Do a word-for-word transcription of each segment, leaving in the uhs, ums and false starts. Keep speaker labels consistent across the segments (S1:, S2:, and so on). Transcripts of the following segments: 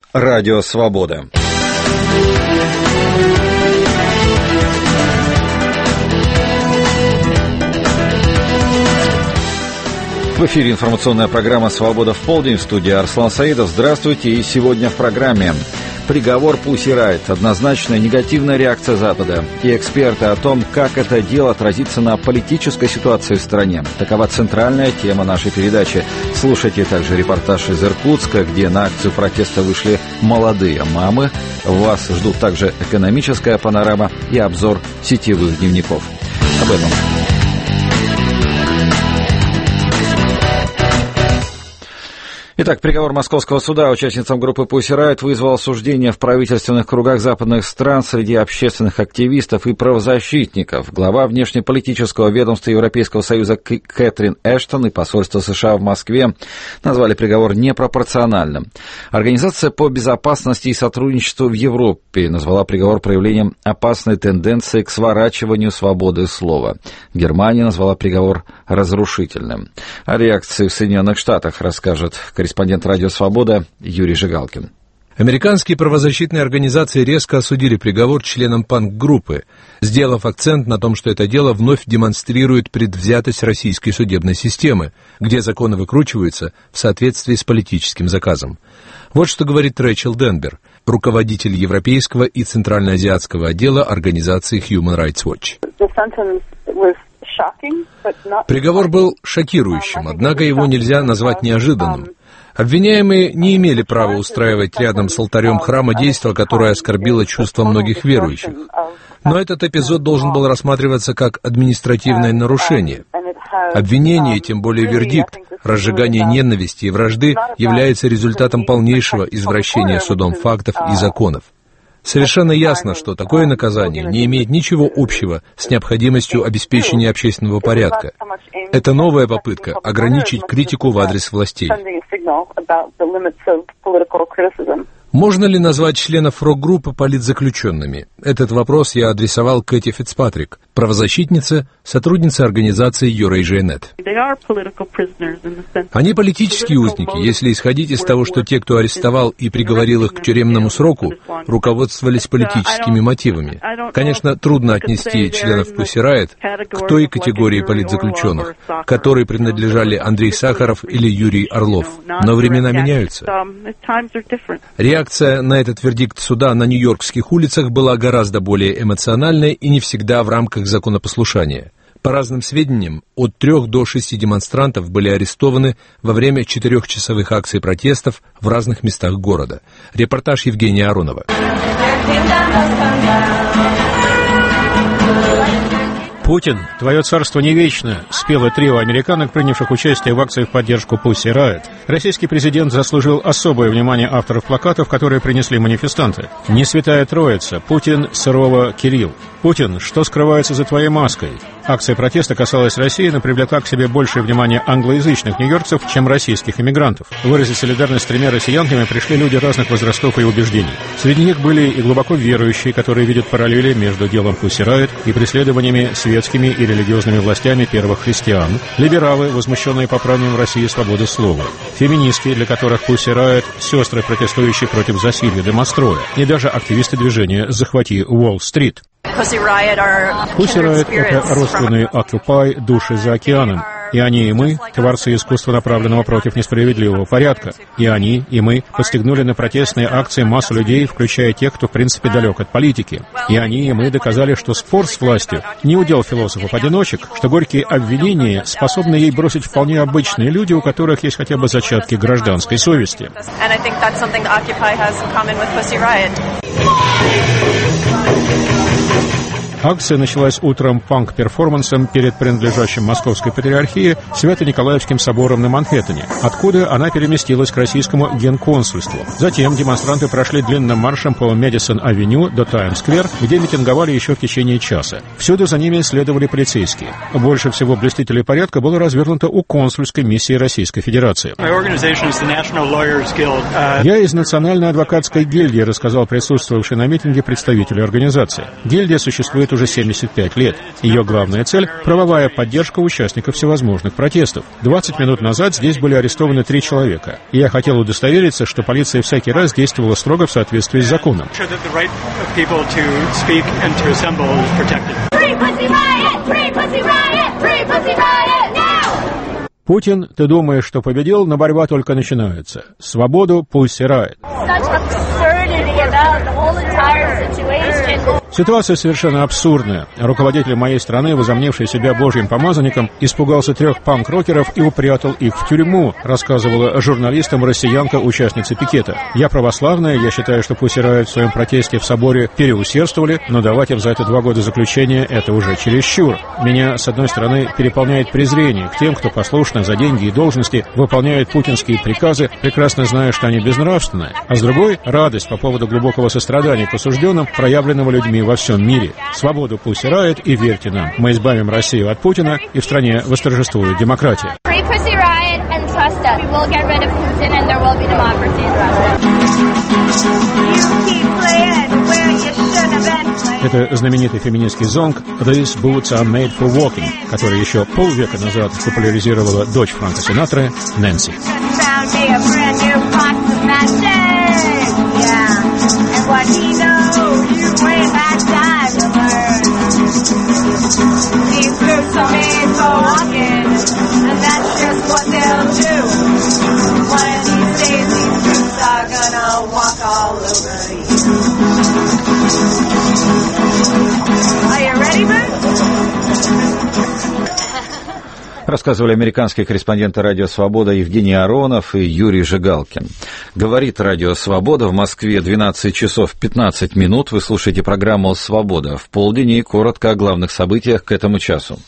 S1: Радио Свобода. В эфире информационная программа «Свобода в полдень». В студии Арслан Саидов. Здравствуйте. И сегодня в программе приговор Pussy Riot, однозначная негативная реакция Запада и эксперты о том, как это дело отразится на политической ситуации в стране. Такова центральная тема нашей передачи. Слушайте также репортаж из Иркутска, где на акцию протеста вышли молодые мамы. Вас ждут также экономическая панорама и обзор сетевых дневников. Об этом. Итак, приговор Московского суда участницам группы Pussy Riot вызвал осуждение в правительственных кругах западных стран среди общественных активистов и правозащитников. Глава внешнеполитического ведомства Европейского Союза Кэтрин Эштон и посольство США в Москве назвали приговор непропорциональным. Организация по безопасности и сотрудничеству в Европе назвала приговор проявлением опасной тенденции к сворачиванию свободы слова. Германия назвала приговор разрушительным. О реакции в Соединенных Штатах расскажет корреспондент Корреспондент «Радио Свобода» Юрий Жигалкин.
S2: Американские правозащитные организации резко осудили приговор членам панк-группы, сделав акцент на том, что это дело вновь демонстрирует предвзятость российской судебной системы, где законы выкручиваются в соответствии с политическим заказом. Вот что говорит Рэйчел Денбер, руководитель европейского и центральноазиатского отдела организации Human Rights Watch. Приговор был шокирующим, однако его нельзя назвать неожиданным. Обвиняемые не имели права устраивать рядом с алтарем храма действо, которое оскорбило чувства многих верующих. Но этот эпизод должен был рассматриваться как административное нарушение. Обвинение, тем более вердикт, разжигание ненависти и вражды является результатом полнейшего извращения судом фактов и законов. Совершенно ясно, что такое наказание не имеет ничего общего с необходимостью обеспечения общественного порядка. Это новая попытка ограничить критику в адрес властей. Можно ли назвать членов рок-группы политзаключенными? Этот вопрос я адресовал Кэти Фицпатрик, правозащитнице, сотруднице организации Eurasia.net. Они политические узники, если исходить из того, что те, кто арестовал и приговорил их к тюремному сроку, руководствовались политическими мотивами. Конечно, трудно отнести членов Pussy Riot к той категории политзаключенных, к которой принадлежали Андрей Сахаров или Юрий Орлов. Но времена меняются. Реакция на этот вердикт суда на нью-йоркских улицах была гораздо более эмоциональной и не всегда в рамках законопослушания. По разным сведениям, от трех до шести демонстрантов были арестованы во время четырехчасовых акций протестов в разных местах города. Репортаж Евгения Аронова.
S3: «Путин, твое царство не вечно», — спело трио американок, принявших участие в акции в поддержку Pussy Riot. Российский президент заслужил особое внимание авторов плакатов, которые принесли манифестанты. «Не святая троица», Путин, Сырова, Кирилл. «Путин, что скрывается за твоей маской?» Акция протеста касалась России, но привлекла к себе большее внимание англоязычных нью-йоркцев, чем российских иммигрантов. Выразить солидарность с тремя россиянками пришли люди разных возрастов и убеждений. Среди них были и глубоко верующие, которые видят параллели между делом Pussy Riot и преследованиями светскими и религиозными властями первых христиан, либералы, возмущенные попранием в России свободы слова, феминистки, для которых Pussy Riot — сестры, протестующие против засилья Демостроя, и даже активисты движения «Захвати Уолл-стрит». Pussy Riot — это родственные Occupy, души за океаном. И они, и мы — творцы искусства, направленного против несправедливого порядка. И они, и мы подстегнули на протестные акции массу людей, включая тех, кто в принципе далек от политики. И они, и мы доказали, что спор с властью не удел философов-одиночек, что горькие обвинения способны ей бросить вполне обычные люди, у которых есть хотя бы зачатки гражданской совести. Акция началась утром панк-перформансом перед принадлежащим Московской Патриархии Свято-Николаевским собором на Манхэттене, откуда она переместилась к российскому генконсульству. Затем демонстранты прошли длинным маршем по Мэдисон-авеню до Таймс-сквер, где митинговали еще в течение часа. Всюду за ними следовали полицейские. Больше всего блюстителей порядка было развернуто у консульской миссии Российской Федерации. «Я из Национальной адвокатской гильдии», рассказал присутствовавший на митинге представитель организации. Гильдия существует имеет уже семьдесят пять лет. Ее главная цель – правовая поддержка участников всевозможных протестов. двадцать минут назад здесь были арестованы три человека. И я хотел удостовериться, что полиция всякий раз действовала строго в соответствии с законом. Путин, ты думаешь, что победил, но борьба только начинается. Свободу Pussy Riot. Ситуация совершенно абсурдная. Руководитель моей страны, возомнивший себя божьим помазанником, испугался трех панк-рокеров и упрятал их в тюрьму, рассказывала журналистам россиянка, участница пикета. Я православная, я считаю, что Pussy Riot в своем протесте в соборе переусердствовали, но давать им за это два года заключения — это уже чересчур. Меня, с одной стороны, переполняет презрение к тем, кто послушно за деньги и должности выполняет путинские приказы, прекрасно зная, что они безнравственны, а с другой — радость по поводу глубокого сострадания к осужденным, проявленного людьми во всем мире. Свободу Pussy Riot и верьте нам. Мы избавим Россию от Путина, и в стране восторжествует демократия. Это знаменитый феминистский зонг «These boots are made for walking», который еще полвека назад популяризировала дочь Франка Синатры Нэнси.
S1: Рассказывали американские корреспонденты «Радио Свобода» Евгений Аронов и Юрий Жигалкин. Говорит «Радио Свобода», в Москве двенадцать часов пятнадцать минут. Вы слушаете программу «Свобода» в полдень и коротко о главных событиях к этому часу.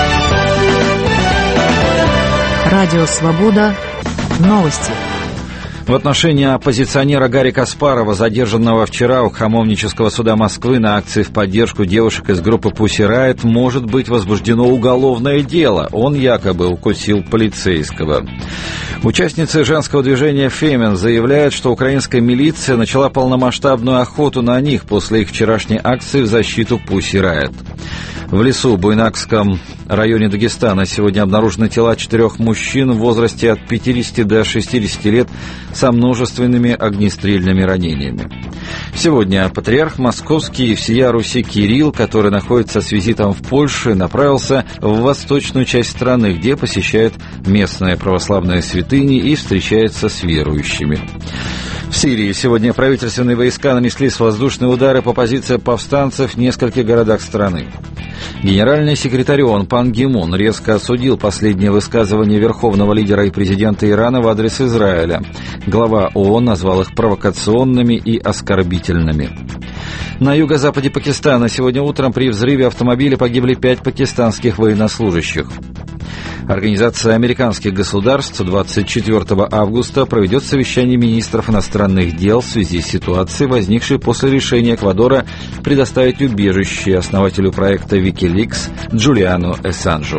S4: «Радио Свобода». Новости.
S1: В отношении оппозиционера Гарри Каспарова, задержанного вчера у Хамовнического суда Москвы на акции в поддержку девушек из группы Pussy Riot, может быть возбуждено уголовное дело. Он якобы укусил полицейского. Участницы женского движения «Фемин» заявляют, что украинская милиция начала полномасштабную охоту на них после их вчерашней акции в защиту Pussy Riot. В лесу в Буйнакском районе Дагестана сегодня обнаружены тела четырех мужчин в возрасте от пятидесяти до шестидесяти лет со множественными огнестрельными ранениями. Сегодня патриарх Московский и всея Руси Кирилл, который находится с визитом в Польше, направился в восточную часть страны, где посещает местные православные святыни и встречается с верующими. В Сирии сегодня правительственные войска нанесли воздушные удары по позициям повстанцев в нескольких городах страны. Генеральный секретарь ООН Пан Ги Мун резко осудил последнее высказывание верховного лидера и президента Ирана в адрес Израиля. Глава ООН назвал их провокационными и оскорбительными. На юго-западе Пакистана сегодня утром при взрыве автомобиля погибли пять пакистанских военнослужащих. Организация американских государств двадцать четвёртого августа проведет совещание министров иностранных дел в связи с ситуацией, возникшей после решения Эквадора предоставить убежище основателю проекта Wikileaks Джулиану Ассанжу.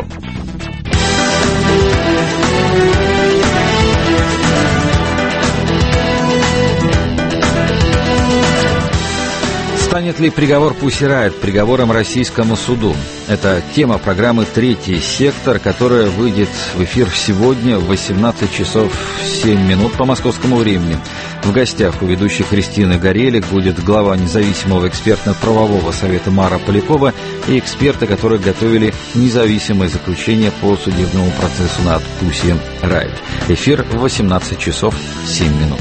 S1: Станет ли приговор Pussy Riot приговором российскому суду? Это тема программы «Третий сектор», которая выйдет в эфир сегодня в восемнадцать часов семь минут по московскому времени. В гостях у ведущей Кристины Горелик будет глава независимого экспертно-правового совета Мара Полякова и эксперты, которые готовили независимое заключение по судебному процессу над Pussy Riot. Эфир в восемнадцать часов семь минут.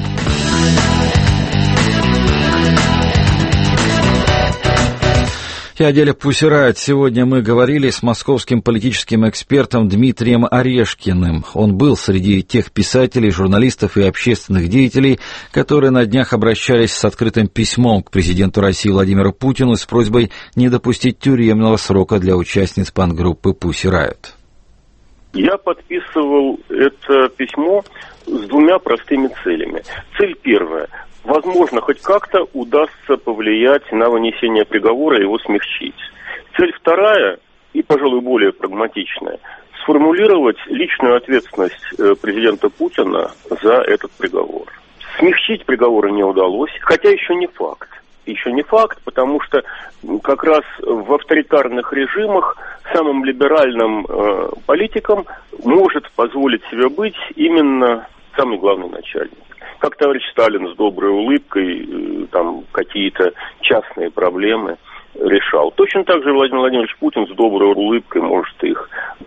S1: И о деле Pussy Riot сегодня мы говорили с московским политическим экспертом Дмитрием Орешкиным. Он был среди тех писателей, журналистов и общественных деятелей, которые на днях обращались с открытым письмом к президенту России Владимиру Путину с просьбой не допустить тюремного срока для участниц панк-группы Pussy Riot.
S5: Я подписывал это письмо с двумя простыми целями. Цель первая. Возможно, хоть как-то удастся повлиять на вынесение приговора и его смягчить. Цель вторая, и, пожалуй, более прагматичная, сформулировать личную ответственность президента Путина за этот приговор. Смягчить приговоры не удалось, хотя еще не факт. еще не факт, потому что как раз в авторитарных режимах самым либеральным э, политикам может позволить себе быть именно самый главный начальник. Как товарищ Сталин с доброй улыбкой э, там какие-то частные проблемы решал. Точно так же Владимир Владимирович Путин с доброй улыбкой может их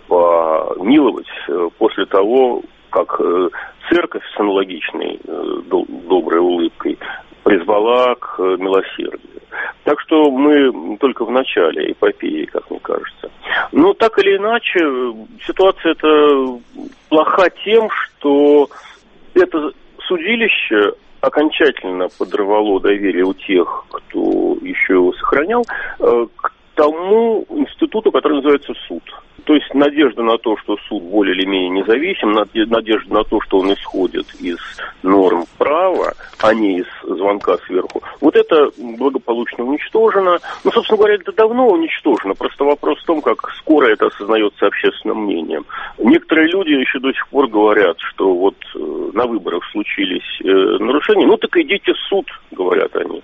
S5: помиловать э, после того, как э, церковь с аналогичной э, до, доброй улыбкой призвала к э, милосердию. Так что мы только в начале эпопеи, как мне кажется. Но так или иначе, ситуация эта плоха тем, что это судилище окончательно подорвало доверие у тех, кто еще его сохранял, э, к тому институту, который называется суд. То есть надежда на то, что суд более или менее независим, надежда на то, что он исходит из норм права, а не из звонка сверху, вот это благополучно уничтожено. Ну, собственно говоря, это давно уничтожено. Просто вопрос в том, как скоро это осознается общественным мнением. Некоторые люди еще до сих пор говорят, что вот на выборах случились нарушения. Ну, так идите в суд, говорят они.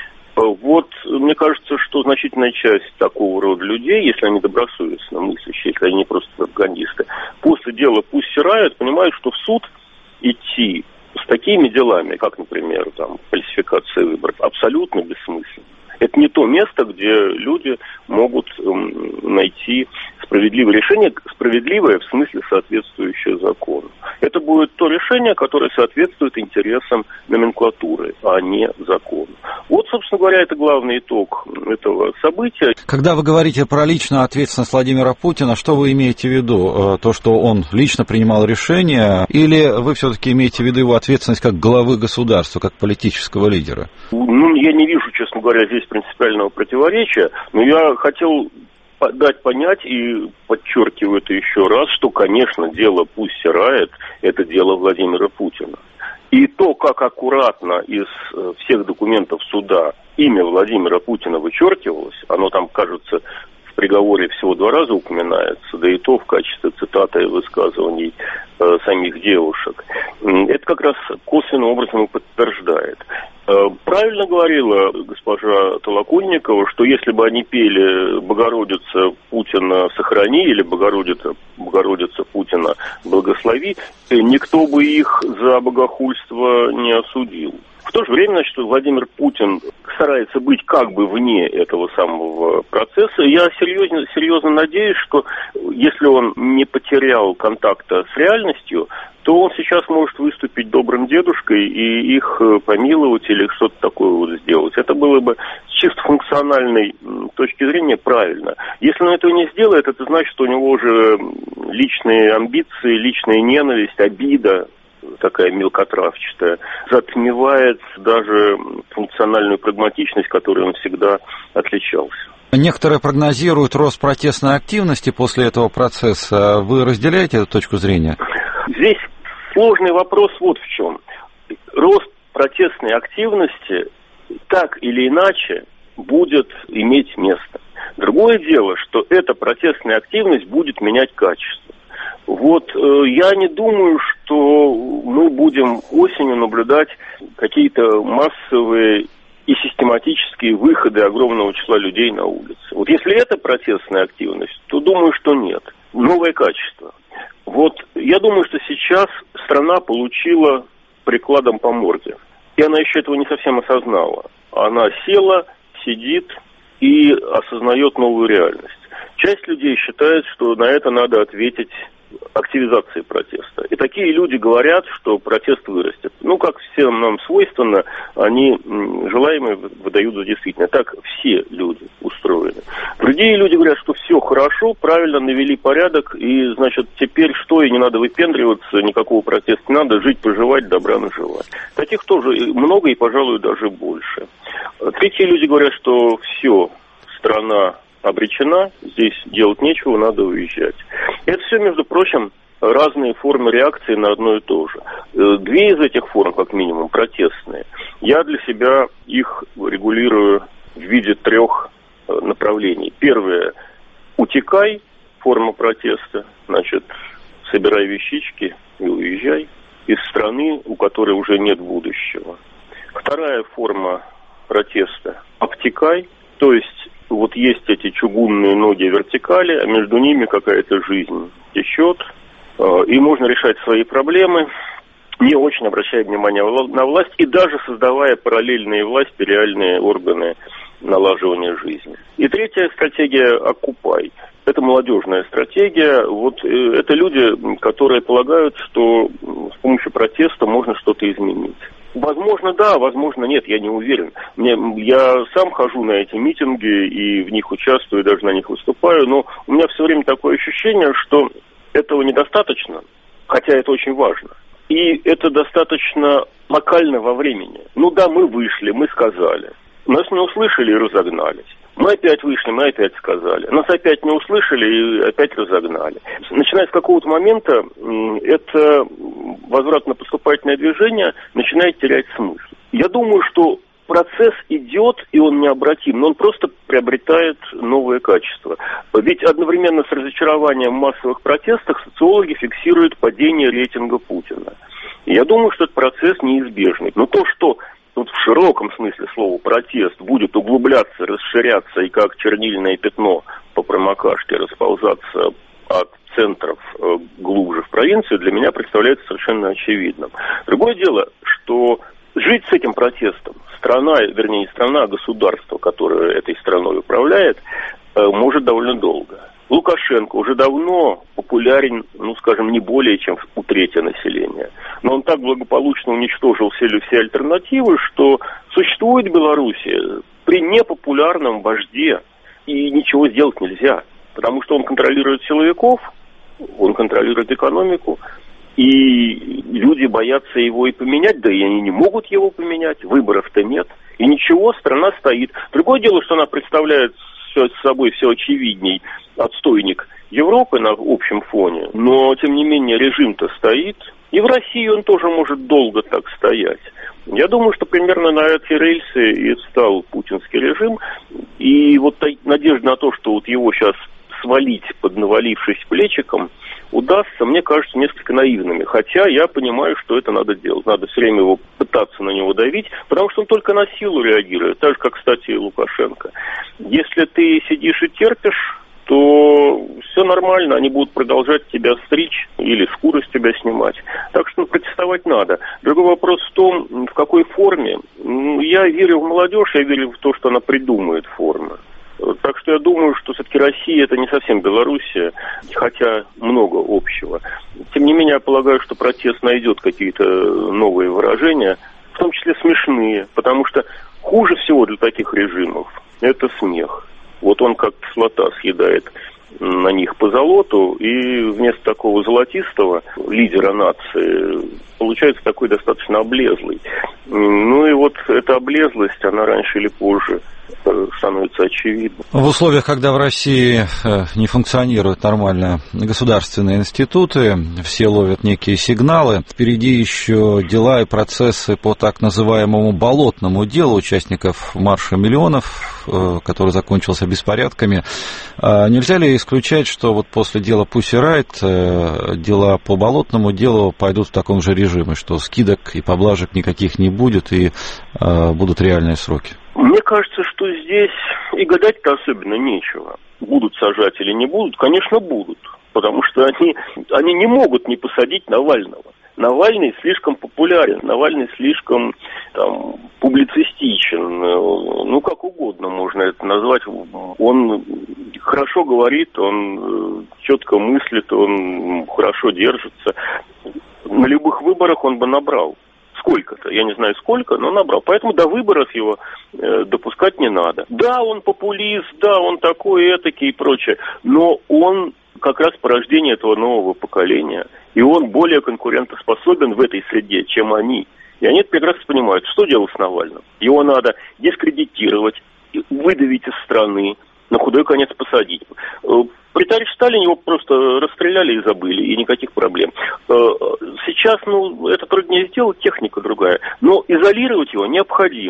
S5: Вот, мне кажется, что значительная часть такого рода людей, если они добросовестно мыслящие, если они не просто пропагандисты, после дела Pussy Riot понимают, что в суд идти с такими делами, как, например, там, фальсификация выборов, абсолютно бессмысленно. Это не то место, где люди могут эм, найти справедливое решение, справедливое в смысле соответствующее закону. Это будет то решение, которое соответствует интересам номенклатуры, а не закону. Вот, собственно говоря, это главный итог этого события.
S1: Когда вы говорите про личную ответственность Владимира Путина, что вы имеете в виду? То, что он лично принимал решения, или вы все-таки имеете в виду его ответственность как главы государства, как политического лидера?
S5: Ну, я не вижу, честно говоря, здесь принципиального противоречия, но я хотел дать понять и подчеркиваю это еще раз, что, конечно, дело Pussy Riot – это дело Владимира Путина. И то, как аккуратно из всех документов суда имя Владимира Путина вычеркивалось, оно там, кажется, в приговоре всего два раза упоминается, да и то в качестве цитаты высказываний э, самих девушек, это как раз косвенным образом и подтверждает. Правильно говорила госпожа Толоконникова, что если бы они пели «Богородица Путина сохрани» или «Богородица, Богородица Путина благослови», никто бы их за богохульство не осудил. В то же время, значит, Владимир Путин старается быть как бы вне этого самого процесса. Я серьезно, серьезно надеюсь, что если он не потерял контакта с реальностью, то он сейчас может выступить добрым дедушкой и их помиловать или что-то такое вот сделать. Это было бы с чисто функциональной точки зрения правильно. Если он этого не сделает, это значит, что у него уже личные амбиции, личная ненависть, обида, такая мелкотравчатая, затмевает даже функциональную прагматичность, которой он всегда отличался.
S1: Некоторые прогнозируют рост протестной активности после этого процесса. Вы разделяете эту точку зрения?
S5: Здесь сложный вопрос вот в чем. Рост протестной активности так или иначе будет иметь место. Другое дело, что эта протестная активность будет менять качество. Вот э, я не думаю, что мы будем осенью наблюдать какие-то массовые и систематические выходы огромного числа людей на улице. Вот если это протестная активность, то думаю, что нет. Новое качество. Вот я думаю, что сейчас страна получила прикладом по морде. И она еще этого не совсем осознала. Она села, сидит и осознает новую реальность. Часть людей считает, что на это надо ответить активизации протеста. И такие люди говорят, что протест вырастет. Ну, как всем нам свойственно, они желаемое выдают за действительное. Так все люди устроены. Другие люди говорят, что все хорошо, правильно навели порядок, и, значит, теперь что, и не надо выпендриваться, никакого протеста не надо, жить, поживать, добра наживать. Таких тоже много и, пожалуй, даже больше. Третьи люди говорят, что все, страна обречена, здесь делать нечего, надо уезжать. Это все, между прочим, разные формы реакции на одно и то же. Две из этих форм, как минимум, протестные. Я для себя их регулирую в виде трех направлений. Первое – утекай, форма протеста, значит, собирай вещички и уезжай из страны, у которой уже нет будущего. Вторая форма протеста – обтекай, то есть вот есть эти чугунные ноги вертикали, а между ними какая-то жизнь течет, и можно решать свои проблемы, не очень обращая внимания на власть, и даже создавая параллельные власти, реальные органы налаживания жизни. И третья стратегия – «Оккупай». Это молодежная стратегия. Вот это люди, которые полагают, что с помощью протеста можно что-то изменить. Возможно, да, возможно, нет, я не уверен. Мне, я сам хожу на эти митинги и в них участвую, даже на них выступаю, но у меня все время такое ощущение, что этого недостаточно, хотя это очень важно. И это достаточно локально во времени. Ну да, мы вышли, мы сказали. Нас не услышали и разогнались. Мы опять вышли, мы опять сказали. Нас опять не услышали и опять разогнали. Начиная с какого-то момента, это возвратно-поступательное движение начинает терять смысл. Я думаю, что процесс идет, и он необратим, но он просто приобретает новые качества. Ведь одновременно с разочарованием в массовых протестах социологи фиксируют падение рейтинга Путина. И я думаю, что этот процесс неизбежный. Но то, что вот в широком смысле слова протест будет углубляться, расширяться и как чернильное пятно по промокашке расползаться от центров э, глубже в провинцию, для меня представляется совершенно очевидным. Другое дело, что жить с этим протестом страна, вернее не страна, а государство, которое этой страной управляет, э, может довольно долго. Лукашенко уже давно популярен, ну, скажем, не более чем у трети населения. Но он так благополучно уничтожил все, все альтернативы, что существует в Беларуси при непопулярном вожде, и ничего сделать нельзя. Потому что он контролирует силовиков, он контролирует экономику, и люди боятся его и поменять, да и они не могут его поменять, выборов-то нет. И ничего, страна стоит. Другое дело, что она представляет с собой все очевидней отстойник Европы на общем фоне, но, тем не менее, режим-то стоит, и в России он тоже может долго так стоять. Я думаю, что примерно на эти рельсы и стал путинский режим, и вот надежда на то, что вот его сейчас свалить под навалившись плечиком удастся, мне кажется, несколько наивными. Хотя я понимаю, что это надо делать. Надо все время его пытаться на него давить, потому что он только на силу реагирует. Так же, как, кстати, и Лукашенко. Если ты сидишь и терпишь, то все нормально, они будут продолжать тебя стричь или шкуру с тебя снимать. Так что ну, протестовать надо. Другой вопрос в том, в какой форме. Я верю в молодежь, я верю в то, что она придумает формы. Так что я думаю, что все-таки Россия это не совсем Белоруссия, хотя много общего. Тем не менее, я полагаю, что протест найдет какие-то новые выражения, в том числе смешные, потому что хуже всего для таких режимов это смех. Вот он как кислота съедает на них по золоту, и вместо такого золотистого лидера нации получается такой достаточно облезлый. Ну и вот эта облезлость, она раньше или позже становится очевидно.
S1: В условиях, когда в России не функционируют нормально государственные институты, все ловят некие сигналы, впереди еще дела и процессы по так называемому болотному делу участников марша миллионов, который закончился беспорядками. Нельзя ли исключать, что вот после дела Pussy Riot дела по болотному делу пойдут в таком же режиме, что скидок и поблажек никаких не будет и будут реальные сроки?
S5: Мне кажется, что здесь и гадать-то особенно нечего. Будут сажать или не будут? Конечно, будут. Потому что они, они не могут не посадить Навального. Навальный слишком популярен, Навальный слишком там, публицистичен. Ну, как угодно можно это назвать. Он хорошо говорит, он четко мыслит, он хорошо держится. На любых выборах он бы набрал. Сколько-то, я не знаю сколько, но набрал. Поэтому до выборов его э, допускать не надо. Да, он популист, да, он такой, этакий и прочее, но он как раз порождение этого нового поколения, и он более конкурентоспособен в этой среде, чем они. И они это прекрасно понимают, что делать с Навальным. Его надо дискредитировать, выдавить из страны, на худой конец посадить. При товарище Сталине его просто расстреляли и забыли, и никаких проблем. Сейчас, ну, это труднее сделать, техника другая, но изолировать его необходимо.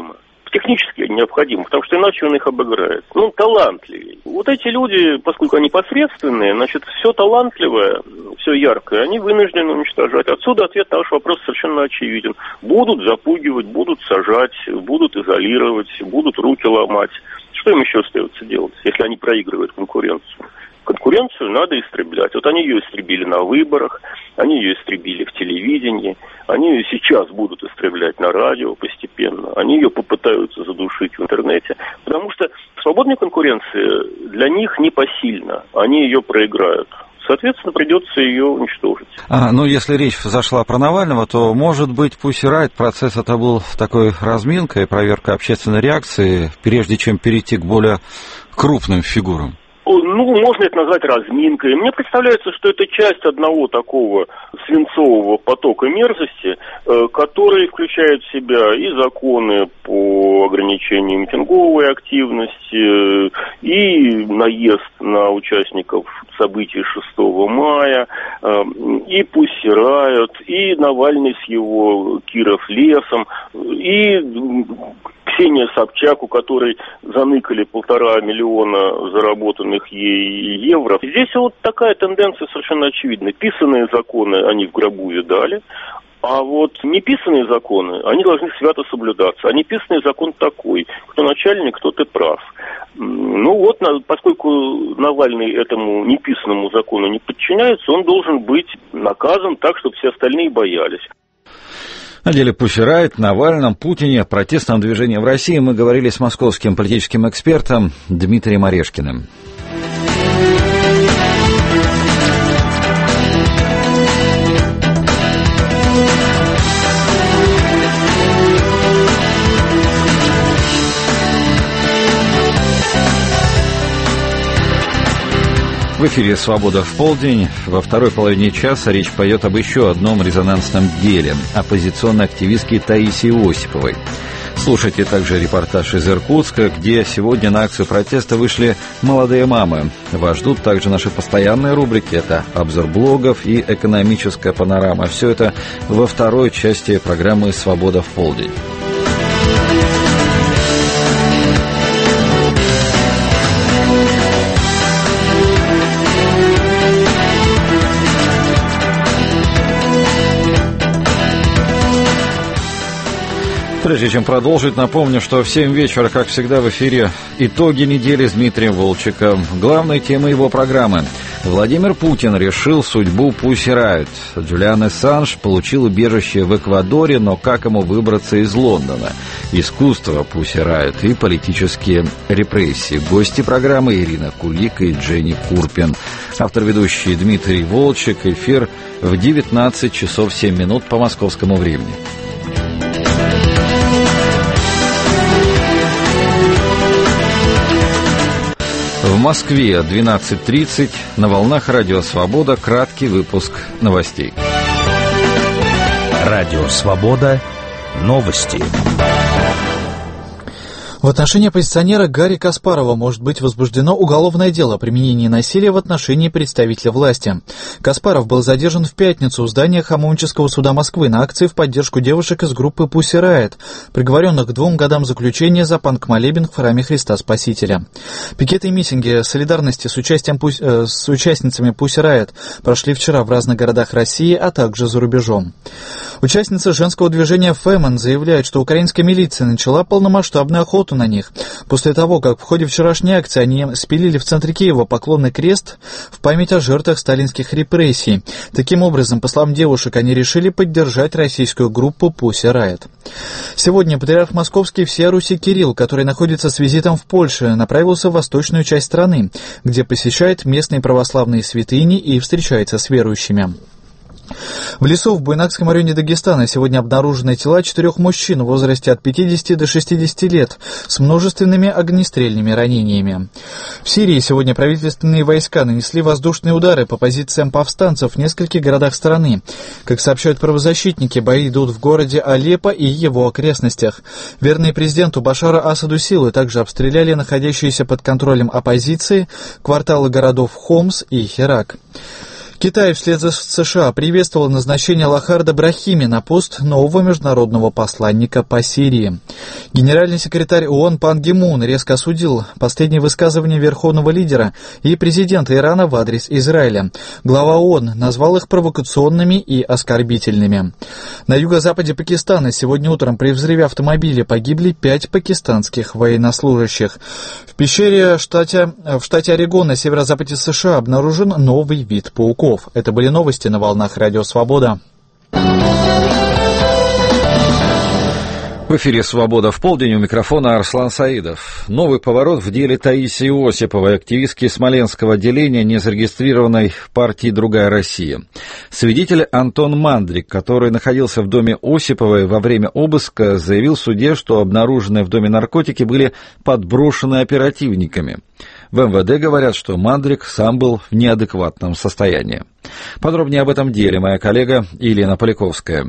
S5: технически необходимо, потому что иначе он их обыграет. Ну, талантливее. Вот эти люди, поскольку они посредственные, значит, все талантливое, все яркое, они вынуждены уничтожать. Отсюда ответ на ваш вопрос совершенно очевиден. Будут запугивать, будут сажать, будут изолировать, будут руки ломать. Что им еще остается делать, если они проигрывают конкуренцию? Конкуренцию надо истреблять. Вот они ее истребили на выборах, они ее истребили в телевидении, они ее сейчас будут истреблять на радио постепенно, они ее попытаются задушить в интернете, потому что свободная конкуренция для них непосильна, они ее проиграют. Соответственно, придется ее уничтожить.
S1: А, ну, если речь зашла про Навального, то, может быть, Pussy Riot процесс это был такой разминкой, проверка общественной реакции, прежде чем перейти к более крупным фигурам?
S5: Ну, можно это назвать разминкой. Мне представляется, что это часть одного такого свинцового потока мерзости, который включает в себя и законы по ограничению митинговой активности, и наезд на участников событий шестого мая, и Pussy Riot, и Навальный с его Киров лесом, и Ксения Собчак, у которой заныкали полтора миллиона заработанных ей евро. Здесь вот такая тенденция совершенно очевидна. Писанные законы они в гробу видали, а вот неписанные законы, они должны свято соблюдаться. А неписанный закон такой: кто начальник, кто ты прав. Ну вот, поскольку Навальный этому неписанному закону не подчиняется, он должен быть наказан так, чтобы все остальные боялись.
S1: О деле Pussy Riot, Навальном, Путине, протестном движении в России мы говорили с московским политическим экспертом Дмитрием Орешкиным. В эфире «Свобода в полдень». Во второй половине часа речь пойдет об еще одном резонансном деле – оппозиционной активистке Таисии Осиповой. Слушайте также репортаж из Иркутска, где сегодня на акцию протеста вышли молодые мамы. Вас ждут также наши постоянные рубрики – это обзор блогов и экономическая панорама. Все это во второй части программы «Свобода в полдень». Прежде чем продолжить, напомню, что в семь вечера, как всегда, в эфире «Итоги недели» с Дмитрием Волчиком. Главной темой его программы – Владимир Путин решил судьбу Pussy Riot. Джулиан Ассанж получил убежище в Эквадоре, но как ему выбраться из Лондона? Искусство Pussy Riot и политические репрессии. Гости программы Ирина Кулик и Дженни Курпин. Автор-ведущий Дмитрий Волчик. Эфир в девятнадцать часов семь минут по московскому времени. В Москве двенадцать тридцать, на волнах Радио Свобода, краткий выпуск новостей.
S6: Радио Свобода, новости.
S7: В отношении оппозиционера Гарри Каспарова может быть возбуждено уголовное дело о применении насилия в отношении представителя власти. Каспаров был задержан в пятницу у здания Хамовнического суда Москвы на акции в поддержку девушек из группы Pussy Riot, приговоренных к двум годам заключения за панк-молебен в храме Христа Спасителя. Пикеты и митинги солидарности с, участием, э, с участницами Pussy Riot прошли вчера в разных городах России, а также за рубежом. Участницы женского движения Фемон заявляют, что украинская милиция начала полномасштабную охоту на них. После того, как в ходе вчерашней акции они спилили в центре Киева поклонный крест в память о жертвах сталинских репрессий. Таким образом, по словам девушек, они решили поддержать российскую группу Pussy Riot. Сегодня патриарх Московский всея Руси Кирилл, который находится с визитом в Польше, направился в восточную часть страны, где посещает местные православные святыни и встречается с верующими. В лесу в Буйнакском районе Дагестана сегодня обнаружены тела четырех мужчин в возрасте от пятидесяти до шестидесяти лет с множественными огнестрельными ранениями. В Сирии сегодня правительственные войска нанесли воздушные удары по позициям повстанцев в нескольких городах страны. Как сообщают правозащитники, бои идут в городе Алеппо и его окрестностях. Верные президенту Башара Асаду силы также обстреляли находящиеся под контролем оппозиции кварталы городов Хомс и Херак. Китай вслед за США приветствовал назначение Лахарда Брахими на пост нового международного посланника по Сирии. Генеральный секретарь ООН Пан Ги Мун резко осудил последние высказывания верховного лидера и президента Ирана в адрес Израиля. Глава ООН назвал их провокационными и оскорбительными. На юго-западе Пакистана сегодня утром при взрыве автомобиля погибли пять пакистанских военнослужащих. В пещере в штате, в штате Орегон на северо-западе США обнаружен новый вид пауков. Это были новости на волнах Радио Свобода.
S1: В эфире «Свобода в полдень», у микрофона Арслан Саидов. Новый поворот в деле Таисии Осиповой, активистки Смоленского отделения незарегистрированной партии «Другая Россия». Свидетель Антон Мандрик, который находился в доме Осиповой во время обыска, заявил в суде, что обнаруженные в доме наркотики были подброшены оперативниками. В эм вэ дэ говорят, что Мандрик сам был в неадекватном состоянии. Подробнее об этом деле моя коллега Елена Поляковская.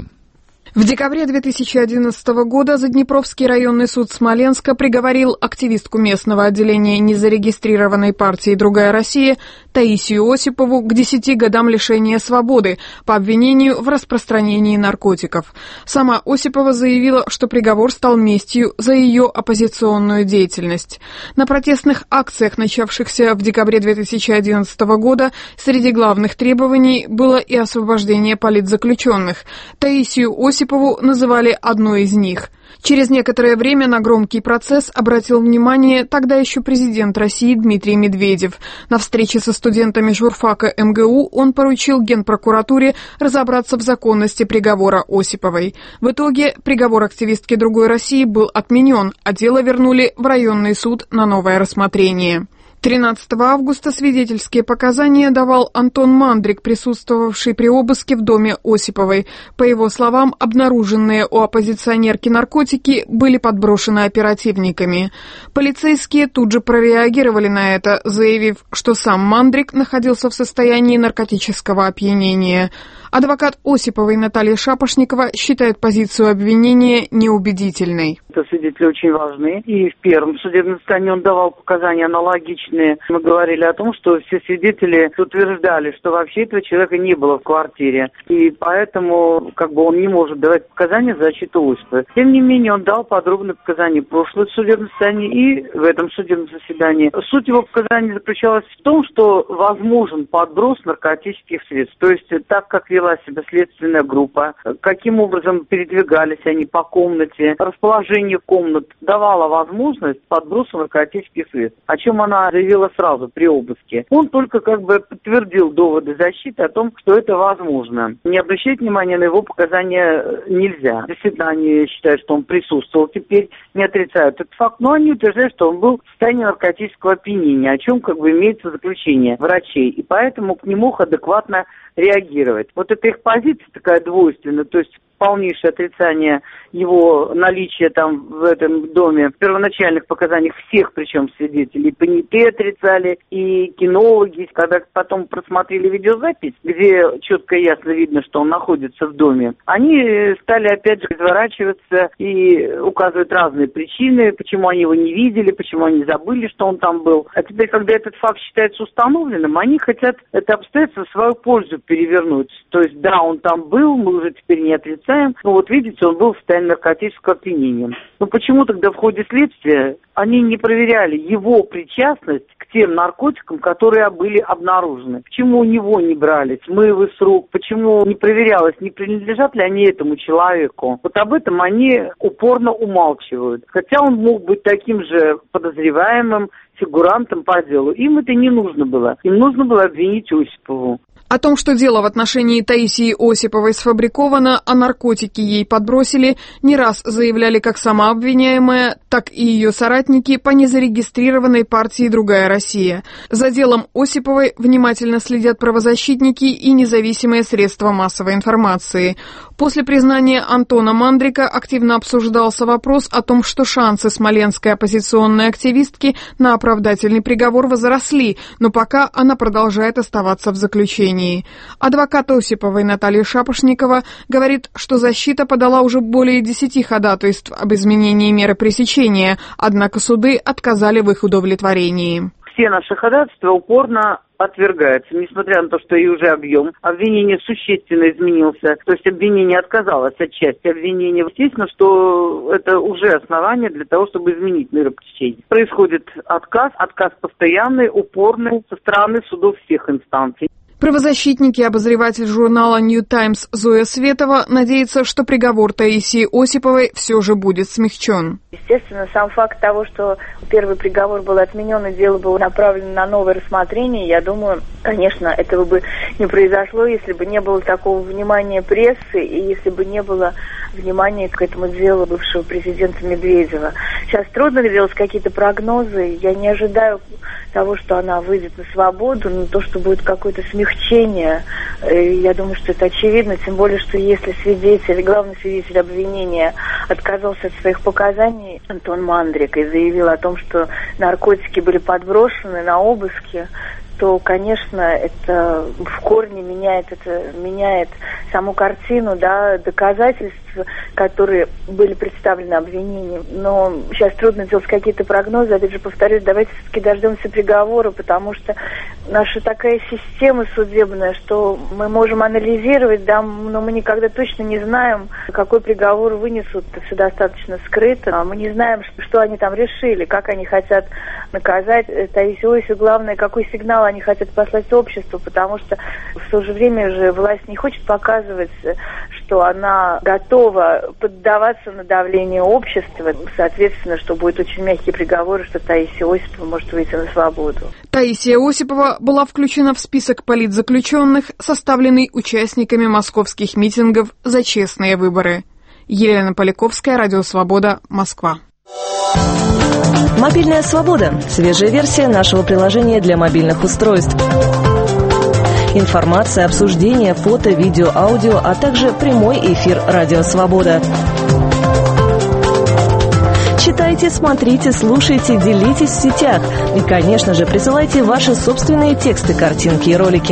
S8: В декабре две тысячи одиннадцатого года Заднепровский районный суд Смоленска приговорил активистку местного отделения незарегистрированной партии «Другая Россия» Таисию Осипову к десяти годам лишения свободы по обвинению в распространении наркотиков. Сама Осипова заявила, что приговор стал местью за ее оппозиционную деятельность. На протестных акциях, начавшихся в декабре две тысячи одиннадцатого года, среди главных требований было и освобождение политзаключенных. Таисию Осипову Осипову называли одной из них. Через некоторое время на громкий процесс обратил внимание тогда еще президент России Дмитрий Медведев. На встрече со студентами журфака эм гэ у он поручил Генпрокуратуре разобраться в законности приговора Осиповой. В итоге приговор активистки «Другой России» был отменен, а дело вернули в районный суд на новое рассмотрение. тринадцатого августа свидетельские показания давал Антон Мандрик, присутствовавший при обыске в доме Осиповой. По его словам, обнаруженные у оппозиционерки наркотики были подброшены оперативниками. Полицейские тут же прореагировали на это, заявив, что сам Мандрик находился в состоянии наркотического опьянения. Адвокат Осиповой Наталья Шапошникова считает позицию обвинения неубедительной.
S9: Это свидетели очень важны. И в первом судебном заседании он давал показания аналогичные. Мы говорили о том, что все свидетели утверждали, что вообще этого человека не было в квартире. И поэтому как бы он не может давать показания в защиту Осиповой. Тем не менее, он дал подробные показания в прошлом судебном заседании и в этом судебном заседании. Суть его показаний заключалась в том, что возможен подброс наркотических средств. То есть так, как вела себя следственная группа, каким образом передвигались они по комнате, расположение комнат давало возможность подброса наркотических средств, о чем она заявила сразу при обыске. Он только как бы подтвердил доводы защиты о том, что это возможно. Не обращать внимания на его показания нельзя. Действительно, они считают, что он присутствовал теперь, не отрицают этот факт, но они утверждают, что он был в состоянии наркотического опьянения, о чем как бы имеется заключение врачей, и поэтому к нему адекватно реагировать. Вот эта их позиция такая двойственная, то есть полнейшее отрицание его наличия там в этом доме. В первоначальных показаниях всех, причем свидетелей, понятые отрицали, и кинологи, когда потом просмотрели видеозапись, где четко и ясно видно, что он находится в доме, они стали опять же изворачиваться и указывать разные причины, почему они его не видели, почему они забыли, что он там был. А теперь, когда этот факт считается установленным, они хотят это обстоятельство в свою пользу перевернуть. То есть, да, он там был, мы уже теперь не отрицаем, но вот видите, он был в состоянии наркотического опьянения. Но почему тогда в ходе следствия они не проверяли его причастность к тем наркотикам, которые были обнаружены? Почему у него не брали смывы с рук? Почему не проверялось, не принадлежат ли они этому человеку? Вот об этом они упорно умалчивают. Хотя он мог быть таким же подозреваемым, фигурантом по делу. Им это не нужно было. Им нужно было обвинить Осипову.
S8: О том, что дело в отношении Таисии Осиповой сфабриковано, а наркотики ей подбросили, не раз заявляли как сама обвиняемая, так и ее соратники по незарегистрированной партии «Другая Россия». За делом Осиповой внимательно следят правозащитники и независимые средства массовой информации. После признания Антона Мандрика активно обсуждался вопрос о том, что шансы смоленской оппозиционной активистки на оправдательный приговор возросли, но пока она продолжает оставаться в заключении. Адвокат Осиповой Наталья Шапошникова говорит, что защита подала уже более десяти ходатайств об изменении меры пресечения, однако суды отказали в их удовлетворении.
S9: все наши ходатайства упорно отвергаются, несмотря на то, что и уже объем обвинения существенно изменился. То есть обвинение отказалось от части обвинения. Естественно, что это уже основание для того, чтобы изменить меры пресечения. Происходит отказ, отказ постоянный, упорный со стороны судов всех инстанций.
S8: Правозащитник и обозреватель журнала New Times Зоя Светова надеется, что приговор Таисии Осиповой все же будет смягчен.
S10: Естественно, сам факт того, что первый приговор был отменен и дело было направлено на новое рассмотрение, я думаю, конечно, этого бы не произошло, если бы не было такого внимания прессы и если бы не было внимания к этому делу бывшего президента Медведева. Сейчас трудно делать какие-то прогнозы. Я не ожидаю того, что она выйдет на свободу, но то, что будет какое-то смягчение, я думаю, что это очевидно, тем более, что если свидетель, главный свидетель обвинения отказался от своих показаний, Антон Мандрик, и заявил о том, что наркотики были подброшены на обыски, то, конечно, это в корне меняет, это меняет саму картину, да, доказательств, которые были представлены обвинением. Но сейчас трудно делать какие-то прогнозы. Опять же, повторюсь, давайте все-таки дождемся приговора, потому что наша такая система судебная, что мы можем анализировать, да, но мы никогда точно не знаем, какой приговор вынесут. Это все достаточно скрыто. Мы не знаем, что они там решили, как они хотят наказать Таисию Осипову. Главное, какой сигнал они хотят послать обществу, потому что в то же время же власть не хочет показывать, что она готова поддаваться на давление общества. Соответственно, что будет очень мягкий приговор, что Таисия Осипова может выйти на свободу.
S8: Таисия Осипова была включена в список политзаключенных, составленный участниками московских митингов за честные выборы. Елена Поляковская, Радио Свобода, Москва.
S11: Мобильная свобода. Свежая версия нашего приложения для мобильных устройств. Информация, обсуждение, фото, видео, аудио, а также прямой эфир «Радио Свобода». Читайте, смотрите, слушайте, делитесь в сетях. И, конечно же, присылайте ваши собственные тексты, картинки и ролики.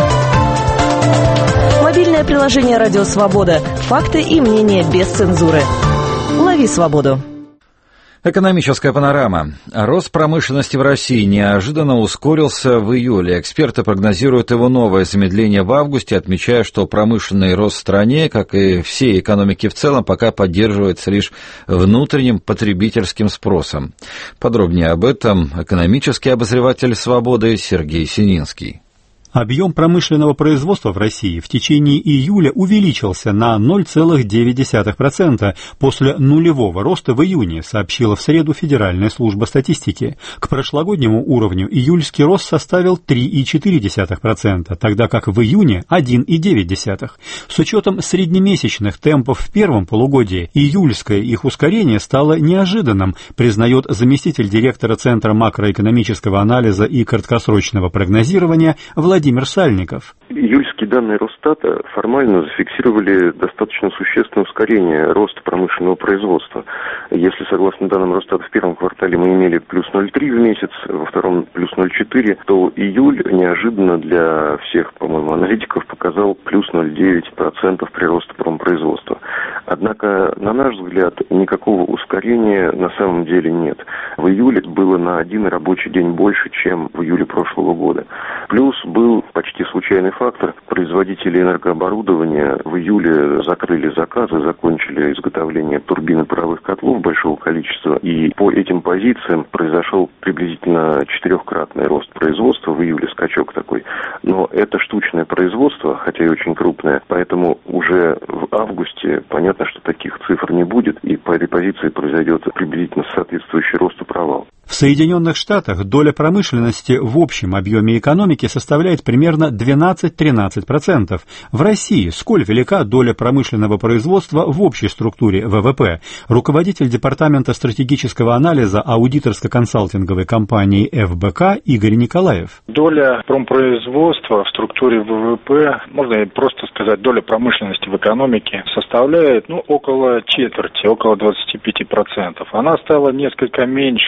S11: Мобильное приложение «Радио Свобода». Факты и мнения без цензуры. Лови свободу.
S1: Экономическая панорама. Рост промышленности в России неожиданно ускорился в июле. Эксперты прогнозируют его новое замедление в августе, отмечая, что промышленный рост в стране, как и всей экономики в целом, пока поддерживается лишь внутренним потребительским спросом. Подробнее об этом экономический обозреватель «Свободы» Сергей Сининский.
S12: Объем промышленного производства в России в течение июля увеличился на ноль целых девять десятых процента после нулевого роста в июне, сообщила в среду Федеральная служба статистики. К прошлогоднему уровню июльский рост составил три целых четыре десятых процента, тогда как в июне один целых девять десятых процента. С учетом среднемесячных темпов в первом полугодии, июльское их ускорение стало неожиданным, признает заместитель директора Центра макроэкономического анализа и краткосрочного прогнозирования Владимир Владимир Сальников.
S13: Июльские данные Росстата формально зафиксировали достаточно существенное ускорение роста промышленного производства. Если, согласно данным Росстата, в первом квартале мы имели плюс ноль целых три десятых в месяц, во втором плюс ноль целых четыре десятых, то июль неожиданно для всех, по-моему, аналитиков показал плюс ноль целых девять десятых процента прироста промпроизводства. Однако, на наш взгляд, никакого ускорения на самом деле нет. В июле было на один рабочий день больше, чем в июле прошлого года. Плюс был почти случайный фактор. Производители энергооборудования в июле закрыли заказы, закончили изготовление турбин и паровых котлов большого количества. И по этим позициям произошел приблизительно четырехкратный рост производства. В июле скачок такой. Но это штучное производство, хотя и очень крупное. Поэтому уже в августе понятно, что таких цифр не будет. И по этой позиции произойдет приблизительно соответствующий росту провал.
S12: В Соединенных Штатах доля промышленности в общем объеме экономики составляет примерно двенадцать-тринадцать процентов. В России сколь велика доля промышленного производства в общей структуре вэ вэ пэ? Руководитель Департамента стратегического анализа аудиторско-консалтинговой компании эф бэ ка Игорь Николаев.
S14: Доля промпроизводства в структуре вэ вэ пэ, можно просто сказать, доля промышленности в экономике составляет ну, около четверти, около двадцати пяти процентов. Она стала несколько меньше за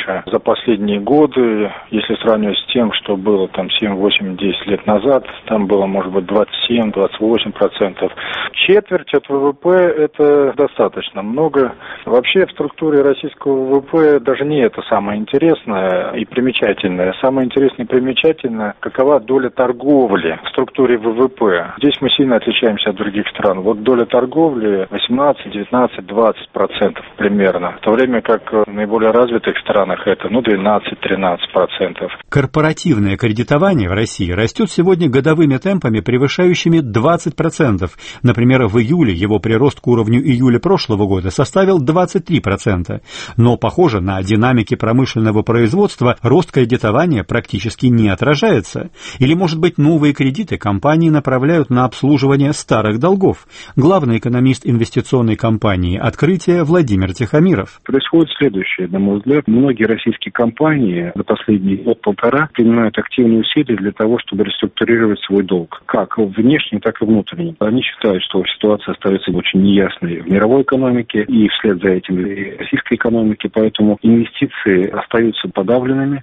S14: последние годы, если сравнивать с тем, что было там семь, восемь, десять лет назад, там было, может быть, двадцать семь - двадцать восемь процентов. Четверть от ВВП – это достаточно много. Вообще в структуре российского ВВП даже не это самое интересное и примечательное. Самое интересное и примечательное, какова доля торговли в структуре ВВП. Здесь мы сильно отличаемся от других стран. Вот доля торговли восемнадцать, девятнадцать, двадцать процентов примерно, в то время как в наиболее развитых странах это ну, двенадцать-тринадцать процентов.
S12: Корпоративное кредитование в России растет сегодня годовыми темпами, превышающими двадцать процентов. Например, в июле его прирост к уровню июля прошлого года составил двадцать три процента. Но, похоже, на динамике промышленного производства рост кредитования практически не отражается. Или, может быть, новые кредиты компании направляют на обслуживание старых долгов. Главный экономист инвестиционной компании «Открытие» Владимир Тихомиров.
S15: Происходит следующее, на мой взгляд. Многие российские компании за последний год-полтора принимают активные усилия для того, чтобы реструктурировать свой долг. Как внешний, так и внутренний. Они считают, что ситуация остается очень неясной в мировой экономике и вслед за этим и в российской экономике, поэтому инвестиции остаются подавленными,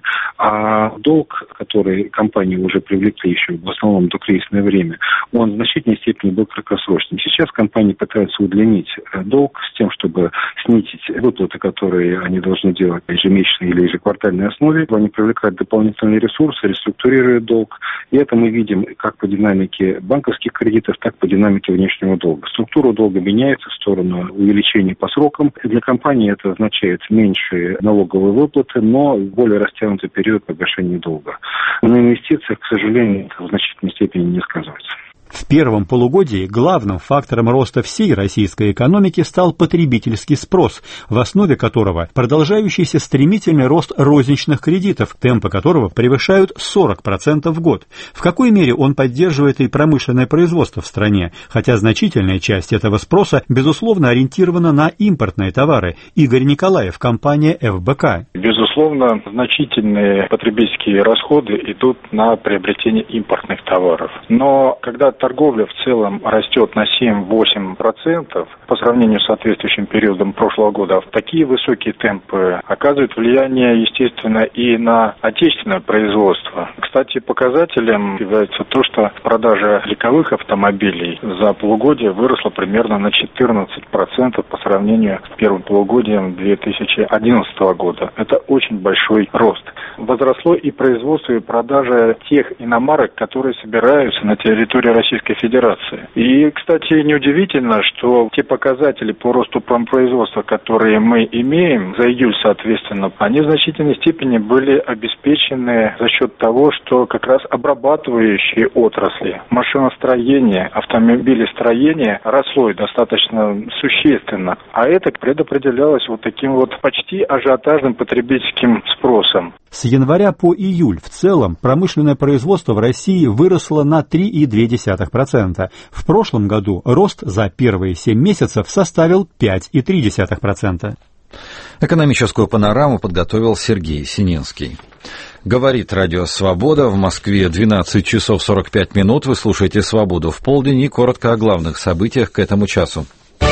S15: а долг, который компании уже привлекли еще в основном до кризисное время, он в значительной степени был краткосрочным. Сейчас компании пытаются удлинить долг с тем, чтобы снизить выплаты, которые они должны делать на ежемесячной или ежеквартальной основе. Они привлекают дополнительные ресурсы, реструктурируют долг. И это мы видим как по динамике банковских кредитов, так и по динамике внешнего долга. Структура долга меняется в сторону увеличения по срокам. Для компании это означает меньшие налоговые выплаты, но более растянутый период погашения долга. На инвестициях, к сожалению, это в значительной степени не сказывается.
S12: В первом полугодии главным фактором роста всей российской экономики стал потребительский спрос, в основе которого продолжающийся стремительный рост розничных кредитов, темпы которого превышают сорок процентов в год. В какой мере он поддерживает и промышленное производство в стране, хотя значительная часть этого спроса, безусловно, ориентирована на импортные товары. Игорь Николаев, компания эф бэ ка.
S14: Безусловно, значительные потребительские расходы идут на приобретение импортных товаров. Но когда торговля в целом растет на семь-восемь процентов по сравнению с соответствующим периодом прошлого года. Такие высокие темпы оказывают влияние, естественно, и на отечественное производство. Кстати, показателем является то, что продажа легковых автомобилей за полугодие выросла примерно на четырнадцать процентов по сравнению с первым полугодием две тысячи одиннадцатого года. Это очень большой рост. Возросло и производство, и продажа тех иномарок, которые собираются на территории Российской Федерации. И, кстати, неудивительно, что те показатели по росту промпроизводства, которые мы имеем за июль, соответственно, они в значительной степени были обеспечены за счет того, что как раз обрабатывающие отрасли, машиностроение, автомобилестроение росло достаточно существенно. А это предопределялось вот таким вот почти ажиотажным потребительским спросом.
S12: С января по июль в целом промышленное производство в России выросло на три целых две десятых процента. В прошлом году рост за первые семь месяцев составил пять целых три десятых процента.
S1: Экономическую панораму подготовил Сергей Сининский. Говорит Радио Свобода. В Москве двенадцать часов сорок пять минут. Вы слушаете «Свободу в полдень» и коротко о главных событиях к этому часу.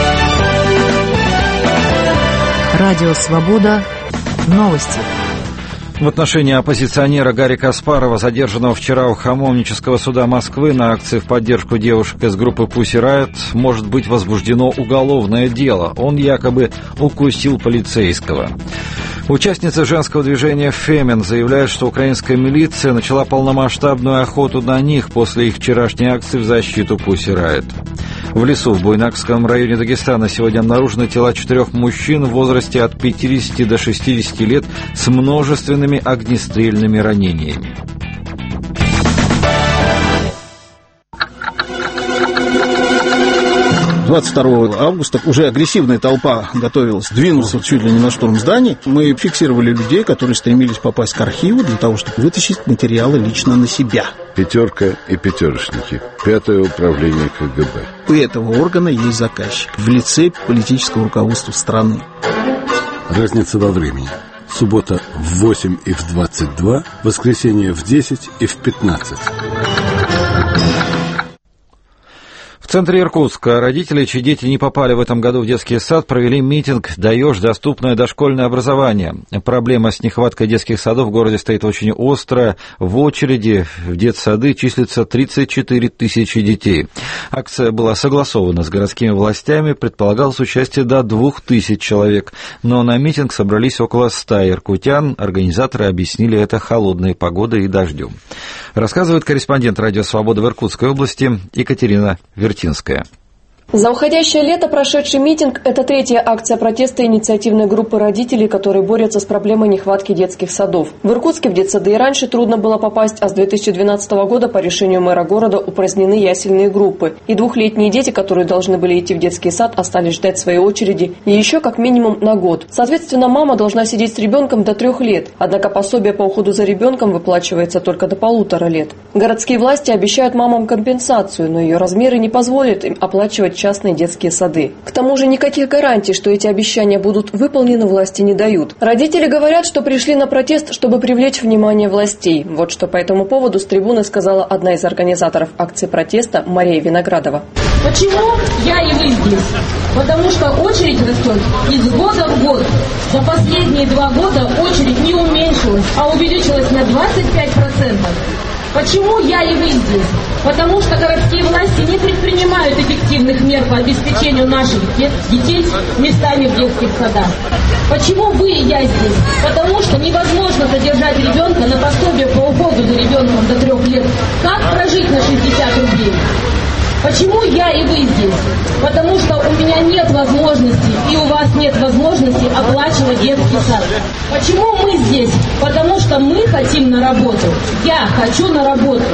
S4: Радио Свобода. Новости.
S1: В отношении оппозиционера Гарри Каспарова, задержанного вчера у Хамовнического суда Москвы на акции в поддержку девушек из группы Pussy Riot, может быть возбуждено уголовное дело. Он якобы укусил полицейского. Участницы женского движения «Фемин» заявляют, что украинская милиция начала полномасштабную охоту на них после их вчерашней акции в защиту Pussy Riot. В лесу в Буйнакском районе Дагестана сегодня обнаружены тела четырех мужчин в возрасте от пятидесяти до шестидесяти лет с множественными огнестрельными ранениями.
S16: двадцать второго августа уже агрессивная толпа готовилась двинуться чуть ли не на штурм зданий. Мы фиксировали людей, которые стремились попасть к архиву для того, чтобы вытащить материалы лично на себя.
S17: Пятерка и пятерочники. Пятое управление ка гэ бэ.
S16: У этого органа есть заказчик в лице политического руководства страны.
S17: Разница во времени. Суббота в восемь и в двадцать два, воскресенье в десять и в пятнадцать.
S1: В центре Иркутска родители, чьи дети не попали в этом году в детский сад, провели митинг «Даешь доступное дошкольное образование». Проблема с нехваткой детских садов в городе стоит очень остро. В очереди в детсады числится тридцать четыре тысячи детей. Акция была согласована с городскими властями, предполагалось участие до двух тысяч человек. Но на митинг собрались около ста иркутян. Организаторы объяснили это холодной погодой и дождем. Рассказывает корреспондент «Радио Свобода» в Иркутской области Екатерина Вертинская.
S18: За уходящее лето прошедший митинг – это третья акция протеста инициативной группы родителей, которые борются с проблемой нехватки детских садов. В Иркутске в детсады и раньше трудно было попасть, а с две тысячи двенадцатого года по решению мэра города упразднены ясельные группы. И двухлетние дети, которые должны были идти в детский сад, остались ждать своей очереди и еще как минимум на год. Соответственно, мама должна сидеть с ребенком до трех лет, однако пособие по уходу за ребенком выплачивается только до полутора лет. Городские власти обещают мамам компенсацию, но ее размеры не позволят им оплачивать частные детские сады. К тому же никаких гарантий, что эти обещания будут выполнены, власти не дают. Родители говорят, что пришли на протест, чтобы привлечь внимание властей. Вот что по этому поводу с трибуны сказала одна из организаторов акции протеста Мария Виноградова.
S19: Почему я и вы здесь? Потому что очередь растет из года в год. За последние два года очередь не уменьшилась, а увеличилась на двадцать пять процентов. Почему я и вы здесь? Потому что городские власти не предпринимают эффективных мер по обеспечению наших детей местами в детских садах. Почему вы и я здесь? Потому что невозможно содержать ребенка на пособие по уходу за ребенком до трех лет. Как прожить на шестьдесят рублей? Почему я и вы здесь? Потому что у меня нет возможности, и у вас нет возможности оплачивать детский сад. Почему мы здесь? Потому что мы хотим на работу. Я хочу на работу.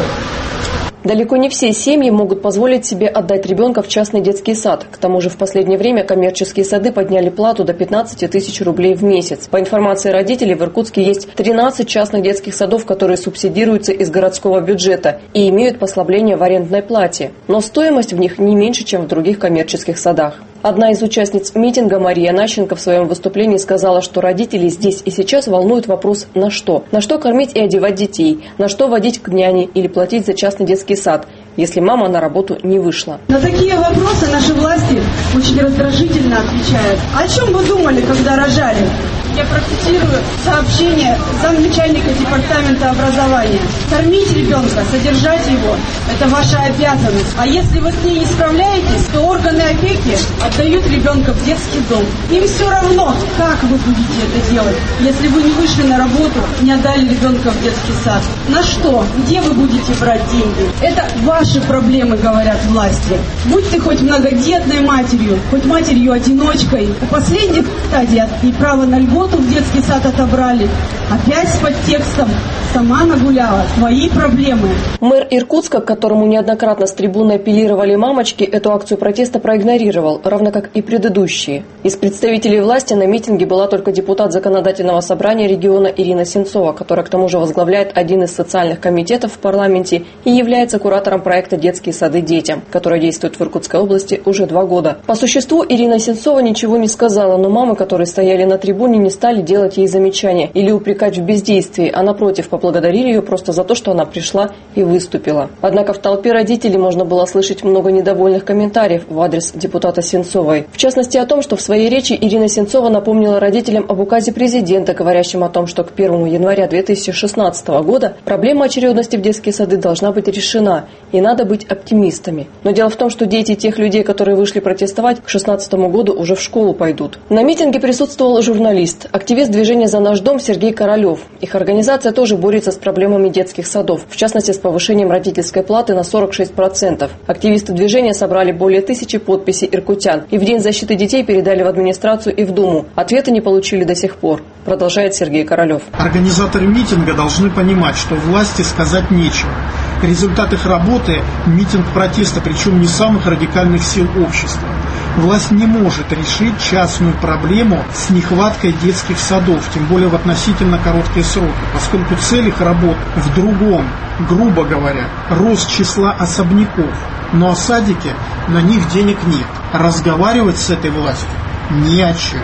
S18: Далеко не все семьи могут позволить себе отдать ребенка в частный детский сад. К тому же в последнее время коммерческие сады подняли плату до пятнадцати тысяч рублей в месяц. По информации родителей, в Иркутске есть тринадцать частных детских садов, которые субсидируются из городского бюджета и имеют послабление в арендной плате. Но стоимость в них не меньше, чем в других коммерческих садах. Одна из участниц митинга, Мария Нащенко, в своем выступлении сказала, что родителей здесь и сейчас волнует вопрос «на что?». На что кормить и одевать детей, на что водить к няне или платить за частный детский сад, если мама на работу не вышла.
S20: На такие вопросы наши власти очень раздражительно отвечают. О чем вы думали, когда рожали? Я процитирую сообщение замначальника департамента образования. Кормить ребенка, содержать его – это ваша обязанность. А если вы с ней не справляетесь, то органы опеки отдают ребенка в детский дом. Им все равно, как вы будете это делать, если вы не вышли на работу, не отдали ребенка в детский сад. На что? Где вы будете брать деньги? Это ваши проблемы, говорят власти. Будь ты хоть многодетной матерью, хоть матерью-одиночкой. У последних, кстати, и право на льготу в детский сад отобрали. Опять с подтекстом «сама нагуляла, твои проблемы».
S18: Мэр Иркутска, к которому неоднократно с трибуны апеллировали мамочки, эту акцию протеста проигнорировал, равно как и предыдущие. Из представителей власти на митинге была только депутат Законодательного собрания региона Ирина Сенцова, которая к тому же возглавляет один из социальных комитетов в парламенте и является куратором проекта «Детские сады детям», который действует в Иркутской области уже два года. По существу Ирина Сенцова ничего не сказала, но мамы, которые стояли на трибуне, не стали делать ей замечания или упрекать в бездействии, а напротив поблагодарили ее просто за то, что она пришла и выступила. Однако в толпе родителей можно было слышать много недовольных комментариев в адрес депутата Сенцовой. В частности о том, что в своей речи Ирина Сенцова напомнила родителям об указе президента, говорящем о том, что к первому января две тысячи шестнадцатого года проблема очередности в детские сады должна быть решена, и надо быть оптимистами. Но дело в том, что дети тех людей, которые вышли протестовать, к две тысячи шестнадцатому году уже в школу пойдут. На митинге присутствовал журналист, активист движения «За наш дом» Сергей Королев. Их организация тоже борется с проблемами детских садов, в частности с повышением родительской платы на сорок шесть процентов. Активисты движения собрали более тысячи подписей иркутян и в День защиты детей передали в администрацию и в Думу. Ответы не получили до сих пор, продолжает Сергей Королев.
S21: Организаторы митинга должны понимать, что власти сказать нечего. Результат их работы – митинг протеста, причем не самых радикальных сил общества. Власть не может решить частную проблему с нехваткой детских садов, тем более в относительно короткие сроки, поскольку цель их работы в другом, грубо говоря, рост числа особняков. Но о садике на них денег нет. Разговаривать с этой властью не о чем.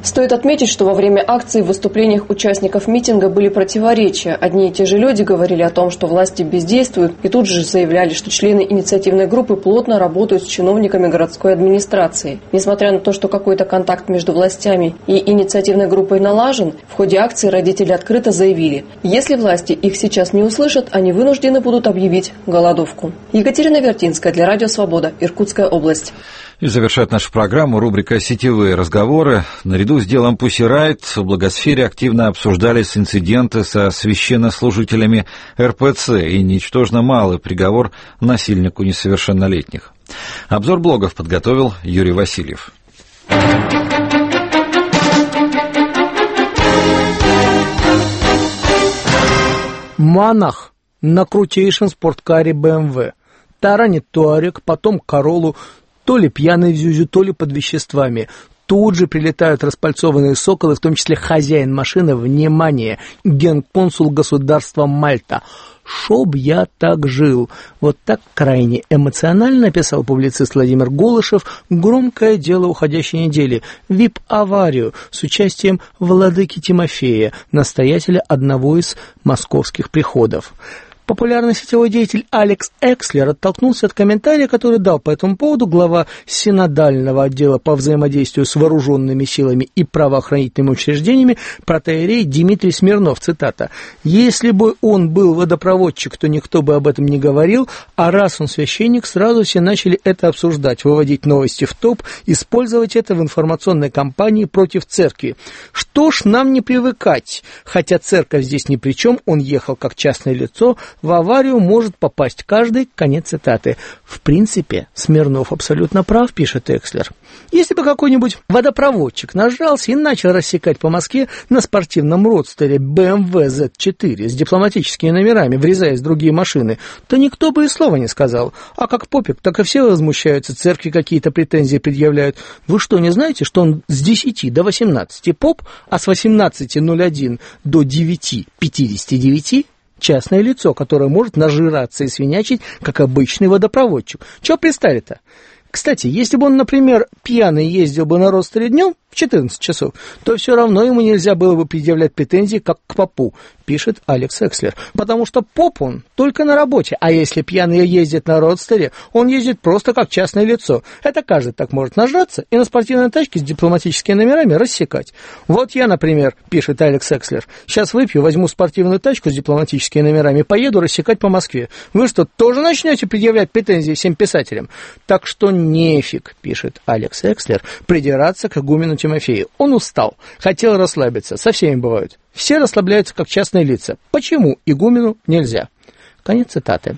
S18: Стоит отметить, что во время акции в выступлениях участников митинга были противоречия. Одни и те же люди говорили о том, что власти бездействуют, и тут же заявляли, что члены инициативной группы плотно работают с чиновниками городской администрации. Несмотря на то, что какой-то контакт между властями и инициативной группой налажен, в ходе акции родители открыто заявили, если власти их сейчас не услышат, они вынуждены будут объявить голодовку. Екатерина Вертинская для Радио Свобода, Иркутская область.
S1: И завершает нашу программу рубрика «Сетевые разговоры». Наряду с делом Pussy Riot в благосфере активно обсуждались инциденты со священнослужителями эр пэ цэ и ничтожно малый приговор насильнику несовершеннолетних. Обзор блогов подготовил Юрий Васильев.
S2: Монах на крутейшем спорткаре бэ эм вэ. Таранит Туарек, потом Короллу, то ли пьяный в зюзю, то ли под веществами. Тут же прилетают распальцованные соколы, в том числе хозяин машины, внимание, генконсул государства Мальта. «Шоб я так жил». Вот так крайне эмоционально писал публицист Владимир Голышев громкое дело уходящей недели ви ай пи-аварию с участием владыки Тимофея, настоятеля одного из московских приходов. Популярный сетевой деятель Алекс Экслер оттолкнулся от комментария, который дал по этому поводу глава синодального отдела по взаимодействию с вооруженными силами и правоохранительными учреждениями протоиерей Дмитрий Смирнов, цитата, «Если бы он был водопроводчик, то никто бы об этом не говорил, а раз он священник, сразу все начали это обсуждать, выводить новости в топ, использовать это в информационной кампании против церкви. Что ж, нам не привыкать, хотя церковь здесь ни при чем, он ехал как частное лицо, в аварию может попасть каждый», конец цитаты. В принципе, Смирнов абсолютно прав, пишет Экслер. Если бы какой-нибудь водопроводчик нажрался и начал рассекать по Москве на спортивном родстере бэ эм вэ зет четыре с дипломатическими номерами, врезаясь в другие машины, то никто бы и слова не сказал. А как попик, так и все возмущаются, церкви какие-то претензии предъявляют. Вы что, не знаете, что он с десяти до восемнадцати поп, а с восемнадцати ноль один до девяти пятидесяти девяти частное лицо, которое может нажираться и свинячить, как обычный водопроводчик. Чего пристали-то? Кстати, если бы он, например, пьяный ездил бы на родстере днем в четырнадцать часов, то все равно ему нельзя было бы предъявлять претензии, как к попу, пишет Алекс Экслер. Потому что поп он только на работе, а если пьяный ездит на родстере, он ездит просто как частное лицо. Это каждый так может нажраться и на спортивной тачке с дипломатическими номерами рассекать. Вот я, например, пишет Алекс Экслер, сейчас выпью, возьму спортивную тачку с дипломатическими номерами, поеду рассекать по Москве. Вы что, тоже начнете предъявлять претензии всем писателям? Так что нефиг, пишет Алекс Экслер, придираться к игумену Тимофею. Он устал, хотел расслабиться, со всеми бывают. Все расслабляются как частные лица. Почему игумену нельзя? Конец цитаты.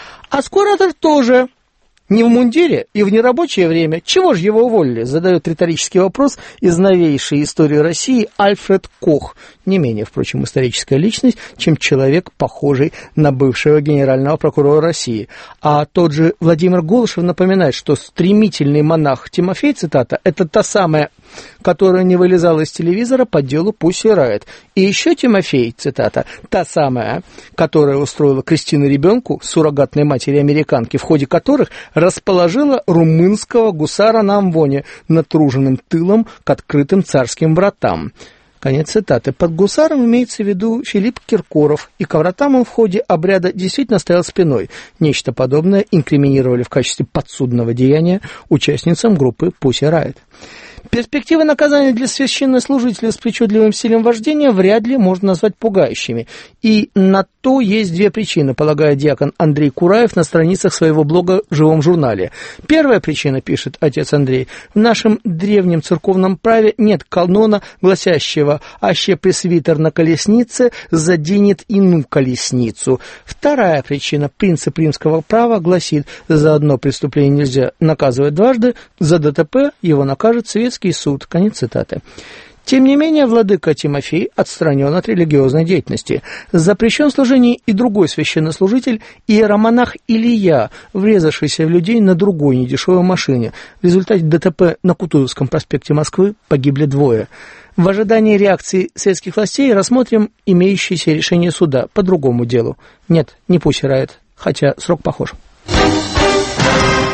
S2: А скоратор тоже не в мундире и в нерабочее время. Чего же его уволили? Задает риторический вопрос из новейшей истории России Альфред Кох. Не менее, впрочем, историческая личность, чем человек, похожий на бывшего генерального прокурора России. А тот же Владимир Голышев напоминает, что стремительный монах Тимофей, цитата, это та самая, которая не вылезала из телевизора по делу Pussy Riot. И еще Тимофей, цитата, та самая, которая устроила Кристину ребенку, суррогатной матери американки, в ходе которых расположила румынского гусара на Амвоне, натруженным тылом к открытым царским вратам. Конец цитаты. Под гусаром имеется в виду Филипп Киркоров, и к вратам он в ходе обряда действительно стоял спиной. Нечто подобное инкриминировали в качестве подсудного деяния участницам группы Pussy Riot. Перспективы наказания для священнослужителя с причудливым стилем вождения вряд ли можно назвать пугающими. И на то есть две причины, полагает диакон Андрей Кураев на страницах своего блога в «Живом журнале». Первая причина, пишет отец Андрей, в нашем древнем церковном праве нет канона, гласящего «аще пресвитер на колеснице заденет ину колесницу». Вторая причина, принцип римского права, гласит, за одно преступление нельзя наказывать дважды, за ДТП его накажет светский суд. Конец цитаты. Тем не менее, владыка Тимофей отстранен от религиозной деятельности. Запрещен служение и другой священнослужитель, иеромонах Илья, врезавшийся в людей на другой недешевой машине. В результате ДТП на Кутузовском проспекте Москвы погибли двое. В ожидании реакции светских властей рассмотрим имеющиеся решения суда по другому делу. Нет, не Pussy Riot, хотя срок похож.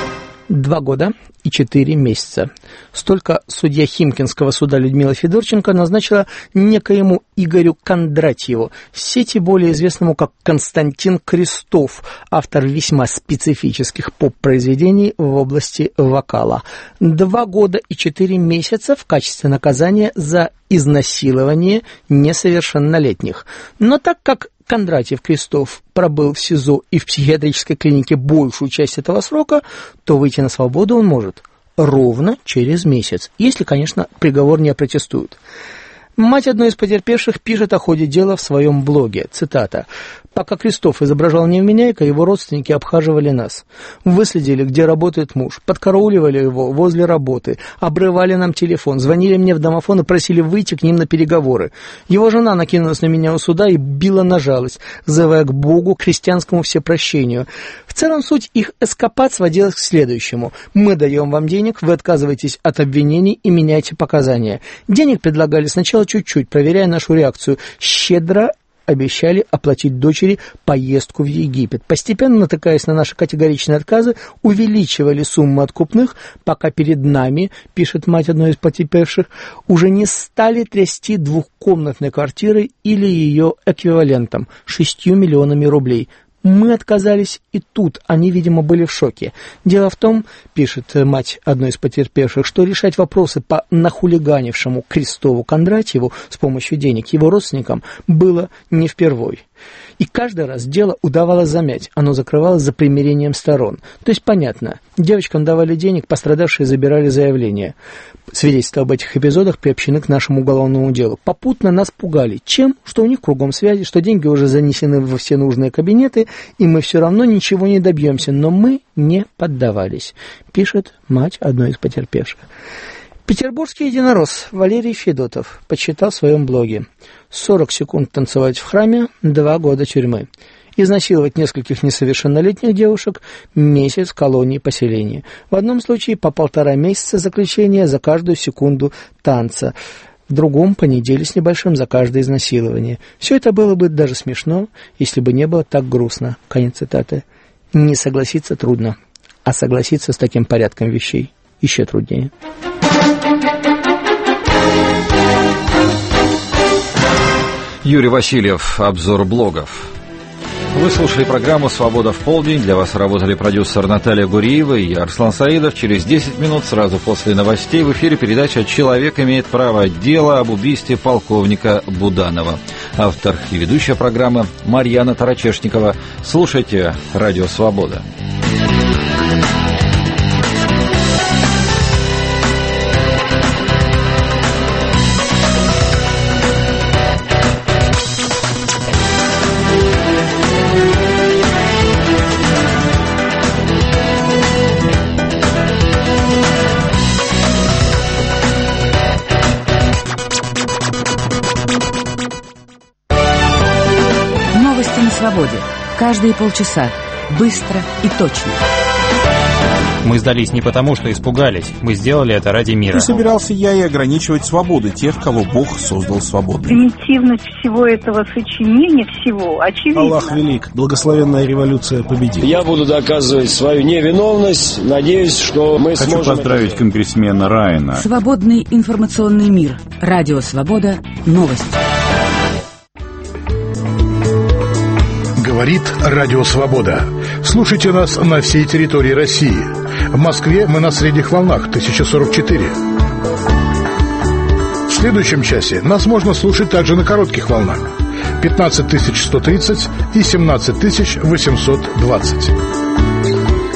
S2: Два года и четыре месяца. Столько судья Химкинского суда Людмила Федорченко назначила некоему Игорю Кондратьеву, в сети более известному как Константин Крестов, автор весьма специфических поп-произведений в области вокала. Два года и четыре месяца в качестве наказания за изнасилование несовершеннолетних. Но так как Кондратьев Крестов пробыл в СИЗО и в психиатрической клинике большую часть этого срока, то выйти на свободу он может ровно через месяц, если, конечно, приговор не опротестуют. Мать одной из потерпевших пишет о ходе дела в своем блоге, цитата: «Пока Крестов изображал невменяйка, его родственники обхаживали нас. Выследили, где работает муж, подкарауливали его возле работы, обрывали нам телефон, звонили мне в домофон и просили выйти к ним на переговоры. Его жена накинулась на меня у суда и била на жалость, взывая к Богу, к христианскому всепрощению. В целом суть их эскапад сводилась к следующему: мы даем вам денег, вы отказываетесь от обвинений и меняете показания. Денег предлагали сначала чуть-чуть, проверяя нашу реакцию, щедро обещали оплатить дочери поездку в Египет. Постепенно, натыкаясь на наши категоричные отказы, увеличивали суммы откупных, пока перед нами, пишет мать одной из потерпевших, уже не стали трясти двухкомнатной квартирой или ее эквивалентом – шестью миллионами рублей. Мы отказались и тут, они, видимо, были в шоке. Дело в том, пишет мать одной из потерпевших, что решать вопросы по нахулиганившему Крестову Кондратьеву с помощью денег его родственникам было не впервой. И каждый раз дело удавалось замять, оно закрывалось за примирением сторон. То есть, понятно, девочкам давали денег, пострадавшие забирали заявление. Свидетельства об этих эпизодах приобщены к нашему уголовному делу. Попутно нас пугали. Чем? Что у них кругом связи, что деньги уже занесены во все нужные кабинеты, и мы все равно ничего не добьемся. Но мы не поддавались, пишет мать одной из потерпевших. Петербургский единорос Валерий Федотов подсчитал в своем блоге: сорок секунд танцевать в храме, два года тюрьмы. Изнасиловать нескольких несовершеннолетних девушек, месяц колонии поселения. В одном случае по полтора месяца заключения за каждую секунду танца, в другом по неделе с небольшим за каждое изнасилование. Все это было бы даже смешно, если бы не было так грустно. Конец цитаты. Не согласиться трудно, а согласиться с таким порядком вещей еще труднее.
S1: Юрий Васильев, обзор блогов. Вы слушали программу «Свобода в полдень». Для вас работали продюсер Наталья Гуриева и я, Арслан Саидов. Через десять минут, сразу после новостей, в эфире передача «Человек имеет право». Дело об убийстве полковника Буданова. Автор и ведущая программы Марьяна Тарачешникова. Слушайте «Радио Свобода».
S4: Свободе. Каждые полчаса. Быстро и точно.
S3: Мы сдались не потому, что испугались. Мы сделали это ради мира.
S22: Не собирался я и ограничивать свободы тех, кого Бог создал свободными.
S23: Примитивность всего этого сочинения, всего, очевидно.
S22: Аллах велик. Благословенная революция победила.
S24: Я буду доказывать свою невиновность. Надеюсь, что мы
S25: Хочу
S24: сможем...
S25: Хочу поздравить это... конгрессмена Райана.
S4: Свободный информационный мир. Радио Свобода. Новости.
S26: Говорит Радио Свобода. Слушайте нас на всей территории России. В Москве мы на средних волнах тысяча сорок четыре. В следующем часе нас можно слушать также на коротких волнах пятнадцать тысяч сто тридцать и семнадцать тысяч восемьсот двадцать.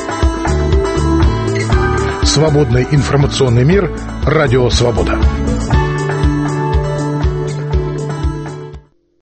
S26: Свободный информационный мир. Радио Свобода.